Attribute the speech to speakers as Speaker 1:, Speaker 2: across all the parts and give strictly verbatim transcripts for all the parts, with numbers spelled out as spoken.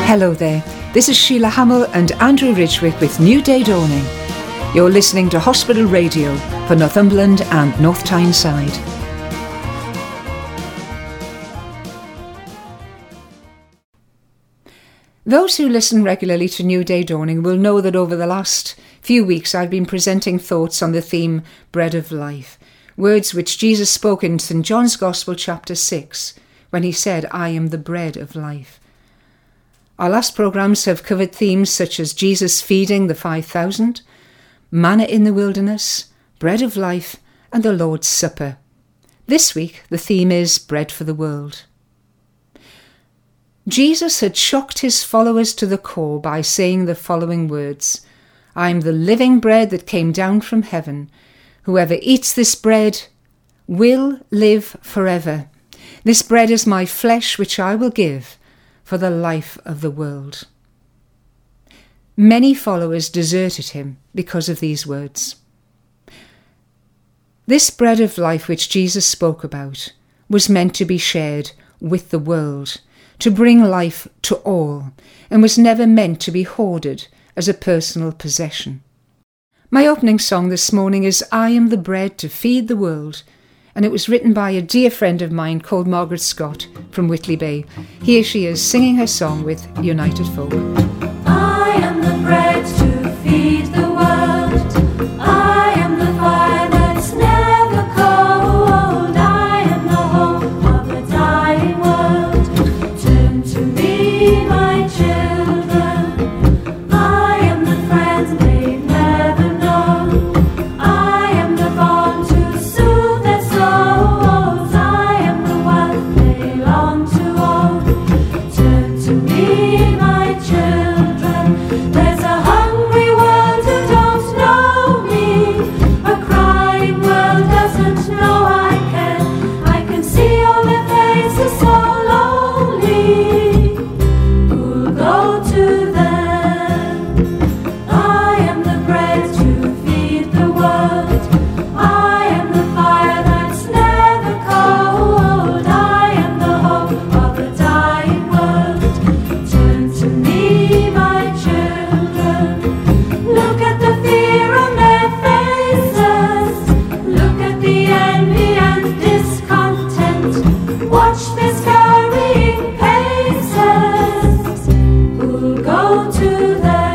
Speaker 1: Hello there, this is Sheila Hamill and Andrew Ridgwick with New Day Dawning. You're listening to Hospital Radio for Northumberland and North Tyneside. Those who listen regularly to New Day Dawning will know that over the last few weeks I've been presenting thoughts on the theme Bread of Life, words which Jesus spoke in Saint John's Gospel chapter six when he said, I am the bread of life. Our last programmes have covered themes such as Jesus feeding the five thousand, manna in the wilderness, bread of life, and the Lord's Supper. This week the theme is bread for the world. Jesus had shocked his followers to the core by saying the following words, I am the living bread that came down from heaven. Whoever eats this bread will live forever. This bread is my flesh which I will give for the life of the world. Many followers deserted him because of these words. This bread of life which Jesus spoke about was meant to be shared with the world, to bring life to all, and was never meant to be hoarded as a personal possession. My opening song this morning is I Am the Bread to Feed the World, and it was written by a dear friend of mine called Margaret Scott from Whitley Bay. Here she is singing her song with United Folk.
Speaker 2: I am the bread to feed the world. I am the fire that's never cold. I am the hope of a dying world. Turn to me, my children. I am the friend they've never known. I am the bond to soothe their souls. I am the wealth they long to own. Turn to me, my children. There's a hungry world who don't know me. A crying world doesn't know I can. I can see all their faces so lonely. Who'll go to them? I am the bread to feed the world. I am the fire that's never cold. I am the hope of a dying world. Turn to me, my children. Look at the fear on their faces. Look at the envy and discontent. Watch their scurrying paces. Who'll go to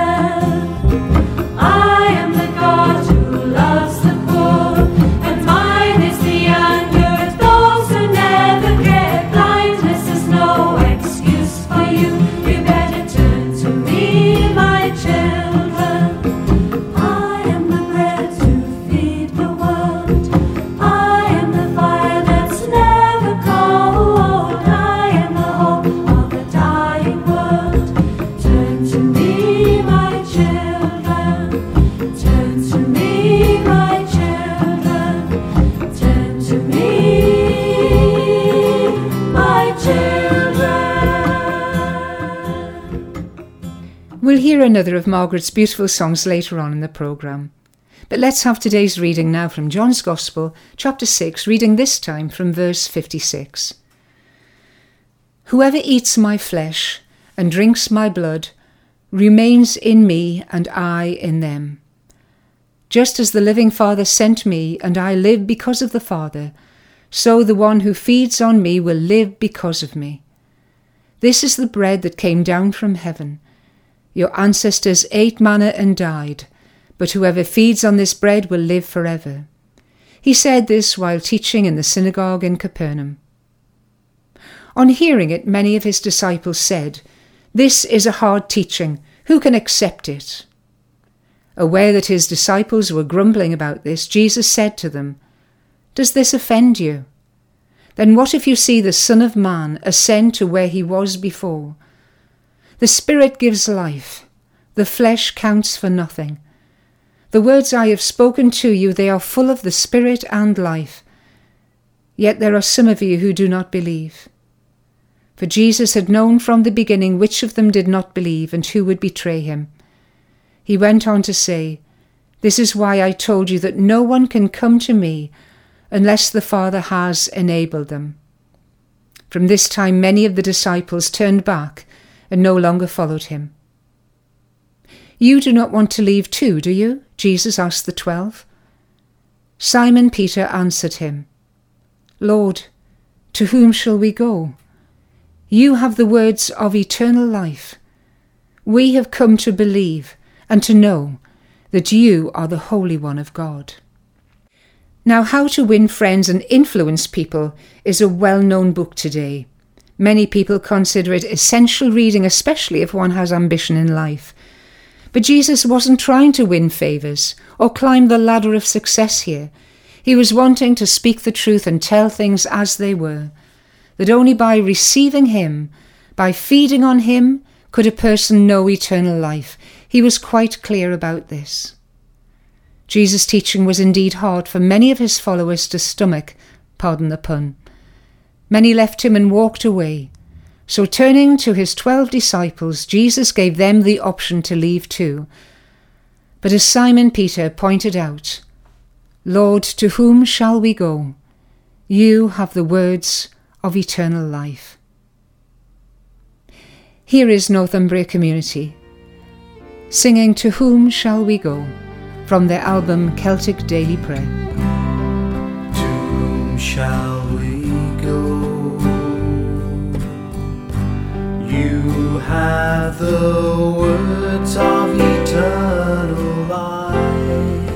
Speaker 2: them? I am the God who loves the poor, and mine is the anger of those who never get. Blindness is no excuse for you. You better turn to me, my children. I am the bread to feed the world. I am the fire that's never cold. I am the hope of a dying world. Turn to me, my children. Turn to me, my children. Turn to me, my children.
Speaker 1: We'll hear another of Margaret's beautiful songs later on in the programme. But let's have today's reading now from John's Gospel, chapter six, reading this time from verse fifty-six. Whoever eats my flesh and drinks my blood remains in me and I in them. Just as the living Father sent me and I live because of the Father, so the one who feeds on me will live because of me. This is the bread that came down from heaven. Your ancestors ate manna and died, but whoever feeds on this bread will live forever. He said this while teaching in the synagogue in Capernaum. On hearing it, many of his disciples said, This is a hard teaching. Who can accept it? Aware that his disciples were grumbling about this, Jesus said to them, Does this offend you? Then what if you see the Son of Man ascend to where he was before? The Spirit gives life. The flesh counts for nothing. The words I have spoken to you, they are full of the Spirit and life. Yet there are some of you who do not believe. For Jesus had known from the beginning which of them did not believe and who would betray him. He went on to say, This is why I told you that no one can come to me unless the Father has enabled them. From this time many of the disciples turned back and no longer followed him. You do not want to leave too, do you? Jesus asked the twelve. Simon Peter answered him, Lord, to whom shall we go? You have the words of eternal life. We have come to believe and to know that you are the Holy One of God. Now, How to Win Friends and Influence People is a well-known book today. Many people consider it essential reading, especially if one has ambition in life. But Jesus wasn't trying to win favours or climb the ladder of success here. He was wanting to speak the truth and tell things as they were, that only by receiving him, by feeding on him, could a person know eternal life. He was quite clear about this. Jesus' teaching was indeed hard for many of his followers to stomach, pardon the pun. Many left him and walked away. So turning to his twelve disciples, Jesus gave them the option to leave too. But as Simon Peter pointed out, Lord, to whom shall we go? You have the words of eternal life. Here is Northumbria Community, singing To Whom Shall We Go? From their album Celtic Daily Prayer.
Speaker 3: To whom shall we go? You have the words of eternal life,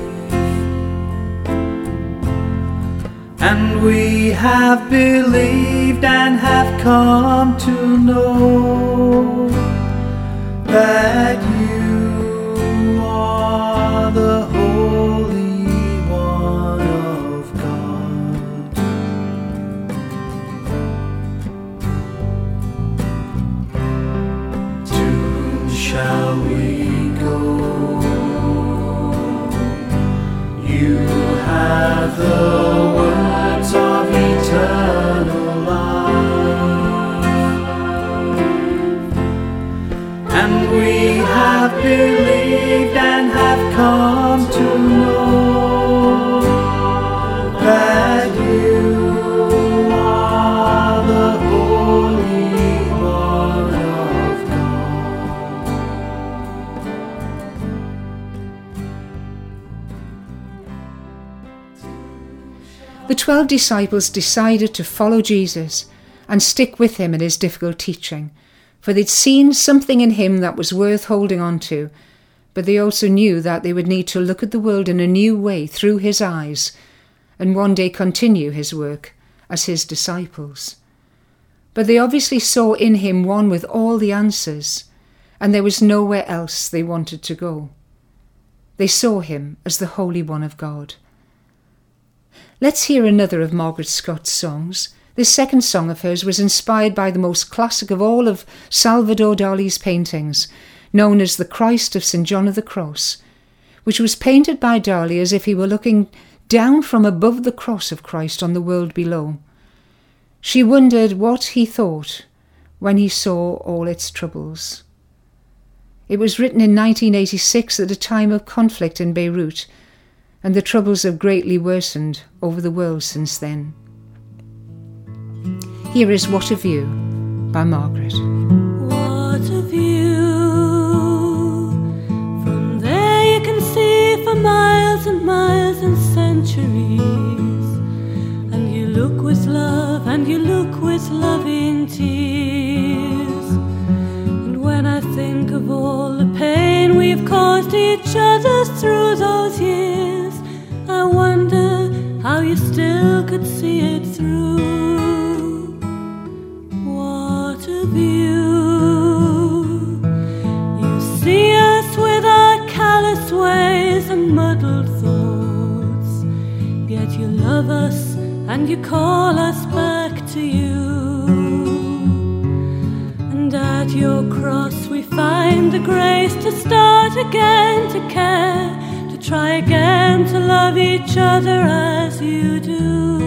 Speaker 3: and we have believed and have come to know that you are the Holy One of God. To whom shall we go? You have the words of eternal life, and we have believed and have come to know that you are the Holy One of God.
Speaker 1: The twelve disciples decided to follow Jesus and stick with him in his difficult teaching, for they'd seen something in him that was worth holding on to, but they also knew that they would need to look at the world in a new way through his eyes and one day continue his work as his disciples. But they obviously saw in him one with all the answers, and there was nowhere else they wanted to go. They saw him as the Holy One of God. Let's hear another of Margaret Scott's songs. This second song of hers was inspired by the most classic of all of Salvador Dali's paintings, known as the Christ of Saint John of the Cross, which was painted by Dali as if he were looking down from above the cross of Christ on the world below. She wondered what he thought when he saw all its troubles. It was written in nineteen eighty-six at a time of conflict in Beirut, and the troubles have greatly worsened over the world since then. Here is What a View by Margaret.
Speaker 2: What a view! From there you can see for miles and miles and centuries, and you look with love and you look with loving tears. And when I think of all the pain we've caused each other through those years, I wonder how you still could see it through. What a view! You see us with our callous ways and muddled thoughts, yet you love us and you call us back to you. And at your cross we find the grace to start again, to care, to try again to love each other as you do.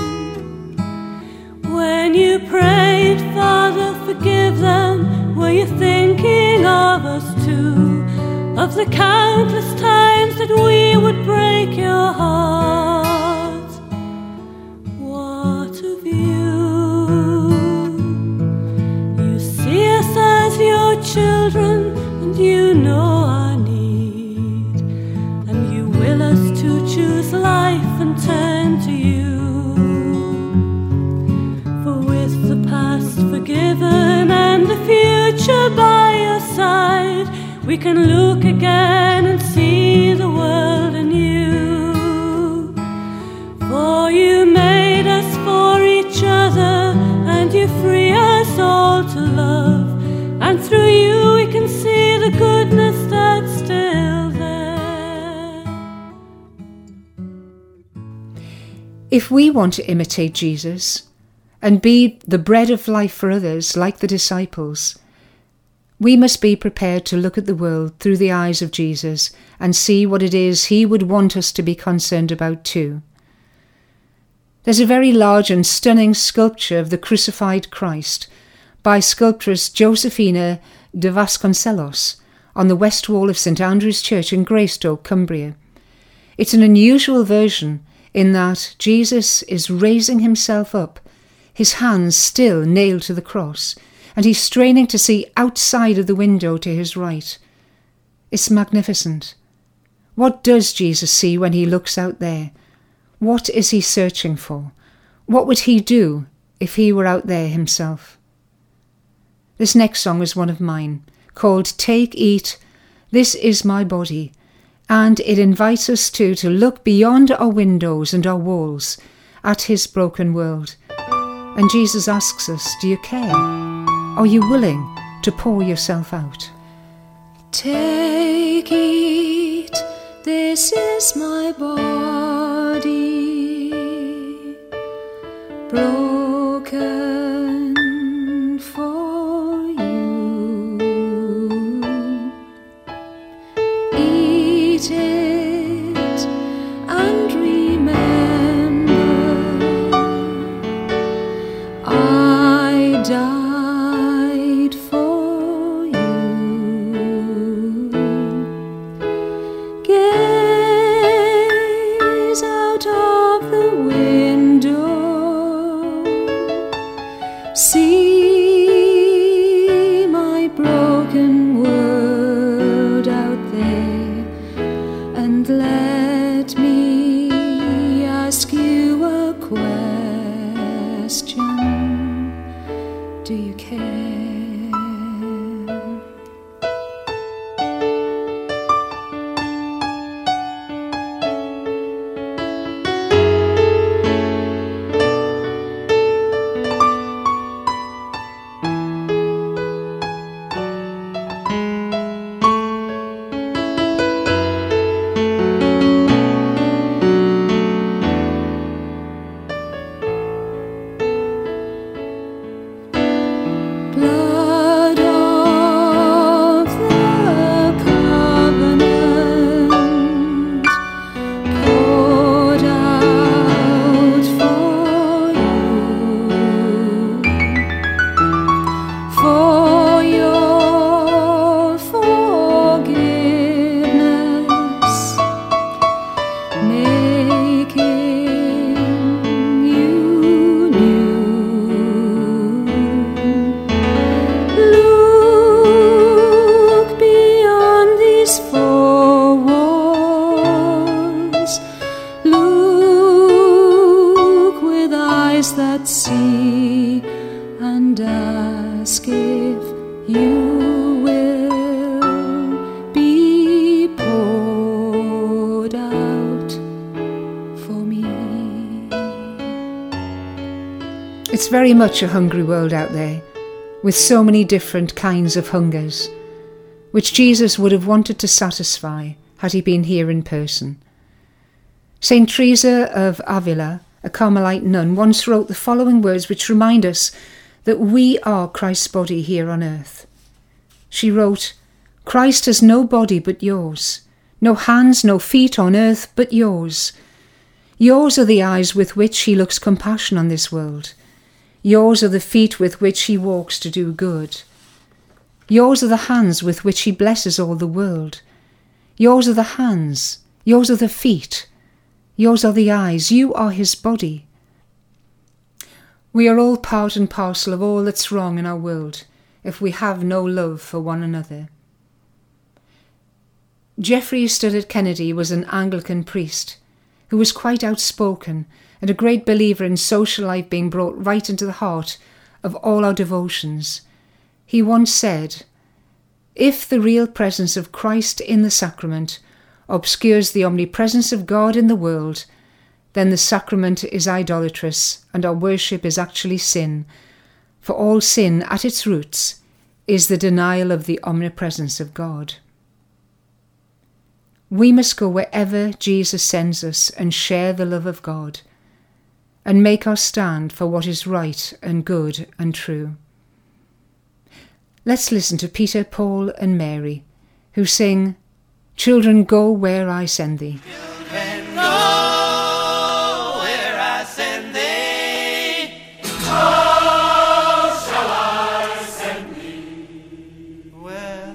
Speaker 2: When you prayed, Father, forgive them, were you thinking of us too? Of the countless times that we would break your heart? What a view! You see us as your you know our need, and you will us to choose life and turn to you. For with the past forgiven and the future by your side, we can look again and see the world anew. For you made us for each other, and you free us all to love, and through you we can see the goodness that's still there.
Speaker 1: If we want to imitate Jesus and be the bread of life for others like the disciples, we must be prepared to look at the world through the eyes of Jesus and see what it is he would want us to be concerned about too. There's a very large and stunning sculpture of the crucified Christ by sculptress Josefina de Vasconcelos on the west wall of St Andrew's Church in Greystoke, Cumbria. It's an unusual version in that Jesus is raising himself up, his hands still nailed to the cross, and he's straining to see outside of the window to his right. It's magnificent. What does Jesus see when he looks out there? What is he searching for? What would he do if he were out there himself? This next song is one of mine, called Take, Eat, This Is My Body, and it invites us to, to look beyond our windows and our walls at his broken world. And Jesus asks us, do you care? Are you willing to pour yourself out?
Speaker 2: Take, eat, this is my body, broken for you. Eat it and remember, I died for you. Gaze out of the window, see my broken world out there, and let me ask you a question. Do you care? Blood of the covenant poured out for you, for your forgiveness, making you new. Look beyond these four walls. Look with eyes that see, and ask if you will be poured out for me.
Speaker 1: It's very much a hungry world out there, with so many different kinds of hungers, which Jesus would have wanted to satisfy had he been here in person. Saint Teresa of Avila, a Carmelite nun, once wrote the following words which remind us that we are Christ's body here on earth. She wrote, Christ has no body but yours, no hands, no feet on earth but yours. Yours are the eyes with which he looks compassion on this world. Yours are the feet with which he walks to do good. Yours are the hands with which he blesses all the world. Yours are the hands. Yours are the feet. Yours are the eyes. You are his body. We are all part and parcel of all that's wrong in our world if we have no love for one another. Geoffrey Studdert Kennedy was an Anglican priest who was quite outspoken and a great believer in social life being brought right into the heart of all our devotions. He once said, "If the real presence of Christ in the sacrament obscures the omnipresence of God in the world, then the sacrament is idolatrous and our worship is actually sin, for all sin at its roots is the denial of the omnipresence of God." We must go wherever Jesus sends us and share the love of God and make our stand for what is right and good and true. Let's listen to Peter, Paul and Mary, who sing, "Children, go where I send thee."
Speaker 3: Children, go where I send thee. How shall I send thee? Well,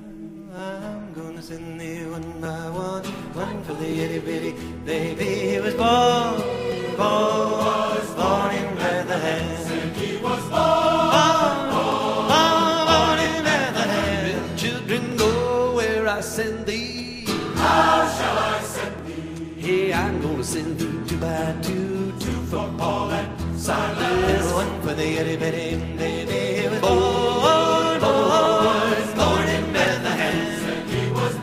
Speaker 3: I'm gonna send thee one by one, one for the itty bitty baby who was born, born, born in Bethlehem. He was born, born, born in Bethlehem. Children, go where I send thee. How shall I send thee? Hey, I'm gonna send thee two by two, two for Paul and Silas, one for the itty bitty baby who was born, born, born in Bethlehem. He was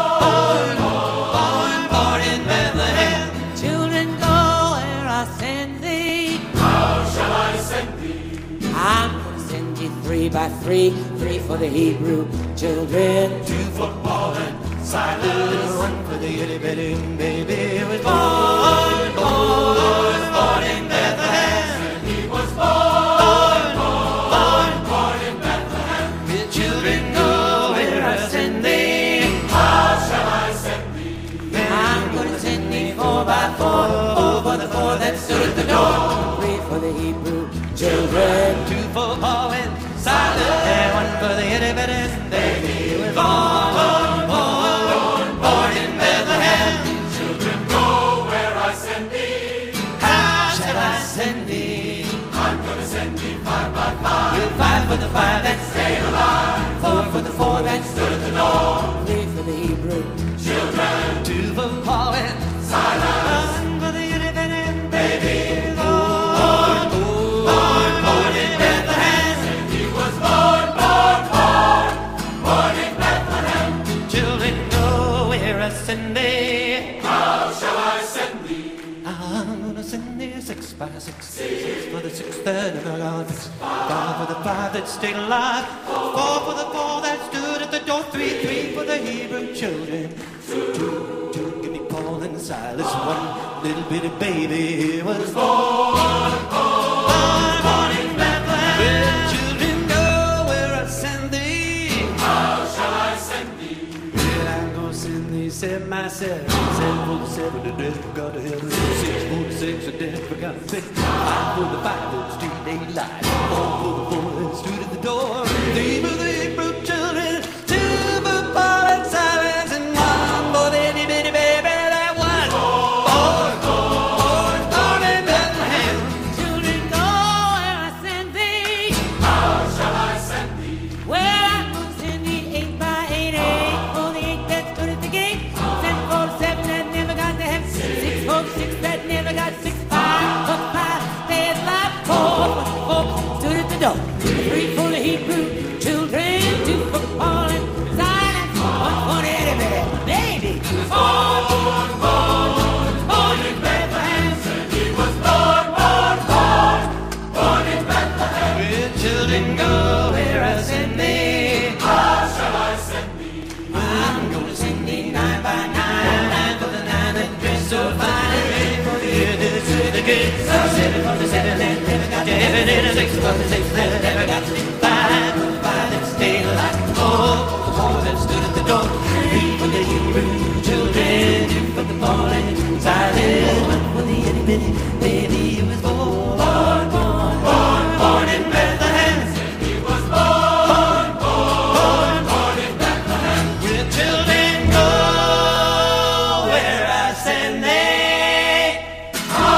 Speaker 3: born, born, born in Bethlehem. Children, go where I send thee. How shall I send thee? I'm gonna send you three by three, three for the Hebrew children, two for Paul and Silas, one for the itty bitty baby who was born, born, born in Bethlehem. He was born, born, born in Bethlehem. The children, go where I send thee. How shall I send thee? I'm gonna send thee four by four, four for the four that stood at the door, three for the Hebrew children, two for Paul and Silas, and one for the itty bitty baby who was born, born, born in Bethlehem. Children, go where I send thee. How shall I send thee? I'm gonna send thee five by five. With five for the five that stayed alive, four for the four that stood at the door, three for the Hebrew children, two for Paul and Silas, one for the itty bitty baby born, born, born in Bethlehem. He was born, born, born, born in Bethlehem. Children, go where I send thee. How shall I send thee? I'm gonna send thee six by six, six for the six that never got fixed, five for the five that stayed alive, four for the four that stood at the door, three, three for the Hebrew children, two, two, two, give me Paul and Silas, one little bitty baby was born, born, born in Bethlehem. Well, children, go where I send thee. How shall I send thee? Well, I'm gonna send thee seven by seven, seven for the seven that never got to heaven, six for the six that never got to fix, five for the five that stood daylight, four for the four that stood at the door, three for the Hebrew children, two for Paul and Silas, and one for the itty bitty baby that was born, born, born in Bethlehem. Children, go where I send thee. How shall I send thee? Well, I'm gonna send thee eight by eight, eight for the eight that stood at the gate, seven for the seven that never got to heaven, six for the six that never got six, five for the five stayed alive, four for the four stood at the door, three for the Hebrew children, two for Paul and Silas, one for the itty bitty baby born, born, born, born in Bethlehem. He was born, born, born, born in Bethlehem. Well, children, go where I send thee. How shall I send thee? I'm gonna send thee nine by nine, nine for the nine that dress so fine, eight for the eight that stood the gate, seven for the seven that never got to heaven, and six for the six that never got to live, five for the five that stayed alive, four for the four that stood at the door, three for the Hebrew children, two for the Paul and Silas, one for the itty bitty baby who was born, born, born, born, born in Bethlehem. He was born, born, born in Bethlehem. With children, go where I send thee.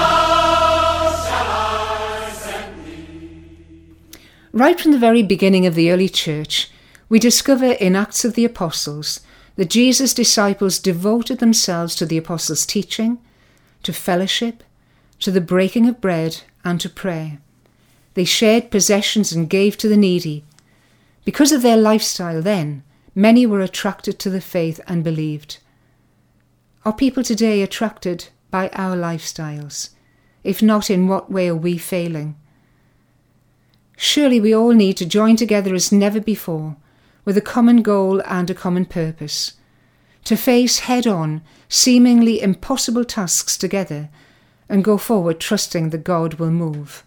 Speaker 3: How shall I send thee?
Speaker 1: Right from the very beginning of the early church, we discover in Acts of the Apostles that Jesus' disciples devoted themselves to the apostles' teaching, to fellowship, to the breaking of bread, and to prayer. They shared possessions and gave to the needy. Because of their lifestyle then, many were attracted to the faith and believed. Are people today attracted by our lifestyles? If not, in what way are we failing? Surely we all need to join together as never before, with a common goal and a common purpose, to face head-on seemingly impossible tasks together and go forward trusting that God will move.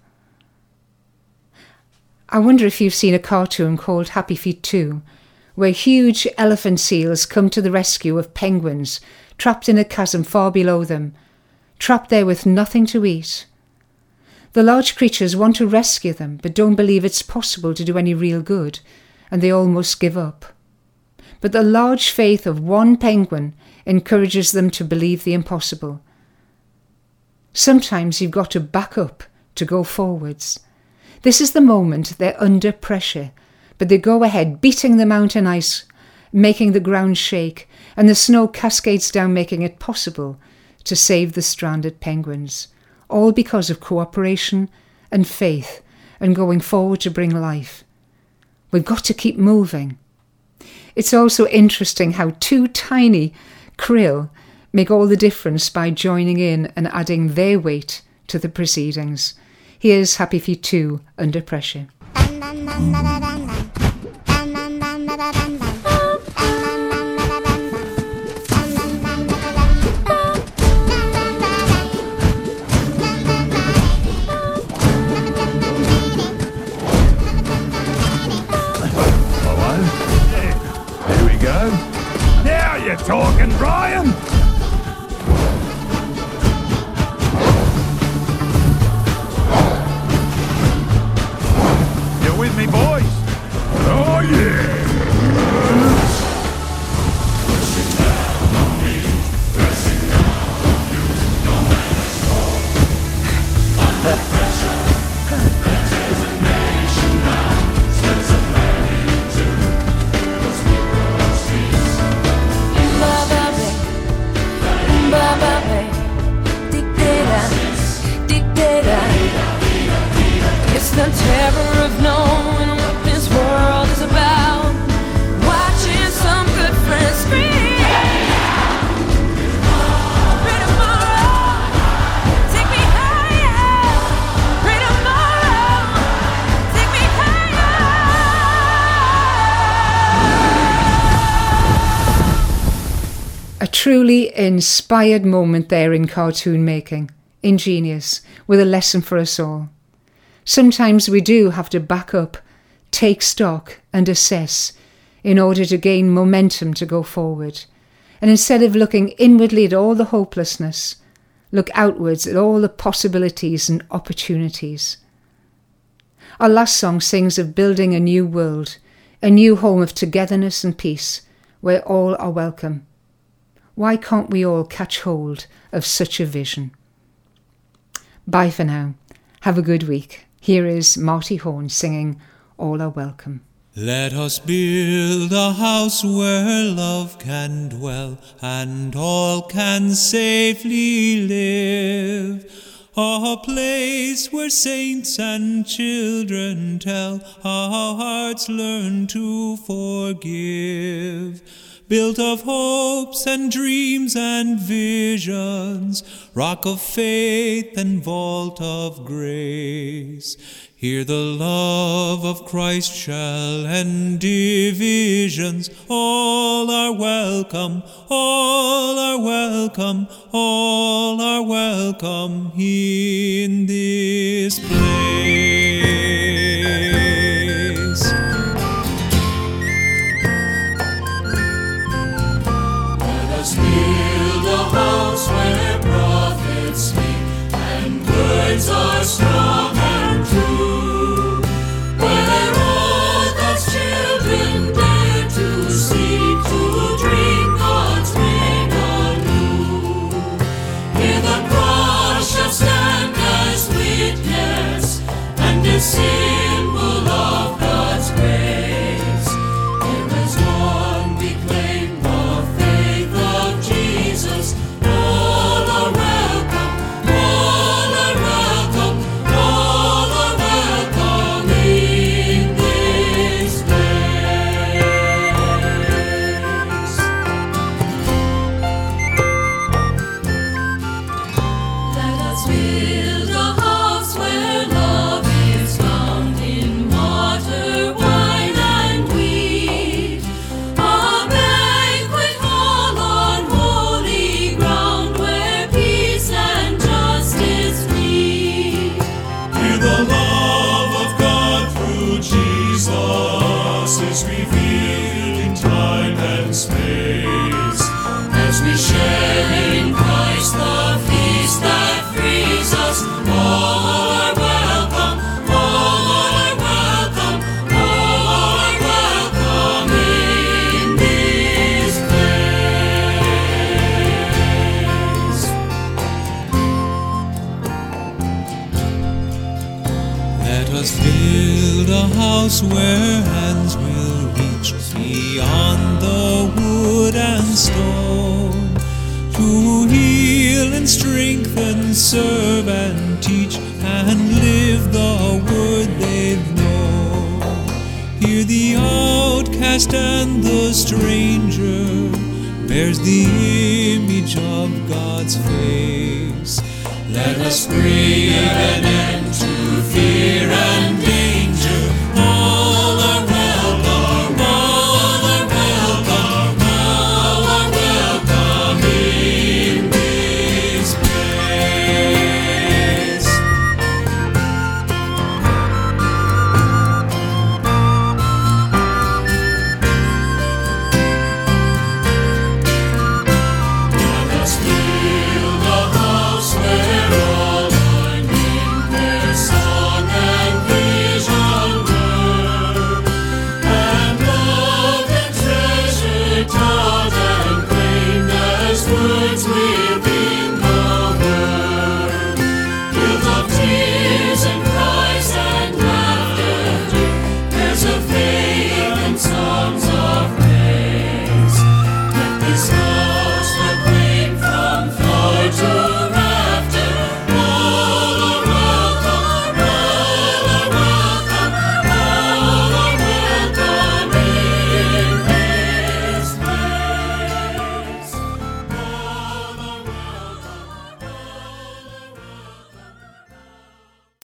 Speaker 1: I wonder if you've seen a cartoon called Happy Feet two, where huge elephant seals come to the rescue of penguins trapped in a chasm far below them, trapped there with nothing to eat. The large creatures want to rescue them, but don't believe it's possible to do any real good, and they almost give up. But the large faith of one penguin encourages them to believe the impossible. Sometimes you've got to back up to go forwards. This is the moment they're under pressure, but they go ahead beating the mountain ice, making the ground shake, and the snow cascades down, making it possible to save the stranded penguins, all because of cooperation and faith and going forward to bring life. We've got to keep moving. It's also interesting how two tiny krill make all the difference by joining in and adding their weight to the proceedings. Here's Happy Feet two, Under Pressure.
Speaker 4: Now you're talking, Brian! You with me, boys? Oh, yeah!
Speaker 5: The terror of knowing what this world is about. Watching some good friends scream. Pray tomorrow, take me higher. Pray tomorrow, take me higher.
Speaker 1: A truly inspired moment there in cartoon making. Ingenious, with a lesson for us all. Sometimes we do have to back up, take stock and assess in order to gain momentum to go forward. And instead of looking inwardly at all the hopelessness, look outwards at all the possibilities and opportunities. Our last song sings of building a new world, a new home of togetherness and peace, where all are welcome. Why can't we all catch hold of such a vision? Bye for now. Have a good week. Here is Marty Horn singing All Are Welcome.
Speaker 6: Let us build a house where love can dwell and all can safely live. A place where saints and children tell how hearts learn to forgive. Built of hopes and dreams and visions, rock of faith and vault of grace. Here the love of Christ shall end divisions. All are welcome, all are welcome, all are welcome in this place.
Speaker 2: Build a house where prophets speak and words are strong and true, where all God's children dare to seek to dream God's reign anew. Here the cross shall stand as witness and a symbol of God's grace. Here as one we claim the
Speaker 6: Let us build a house where hands will reach beyond the wood and stone, to heal and strengthen, serve and teach, and live the word they've known. Here the outcast and the stranger bears the image of God's face. Let us pray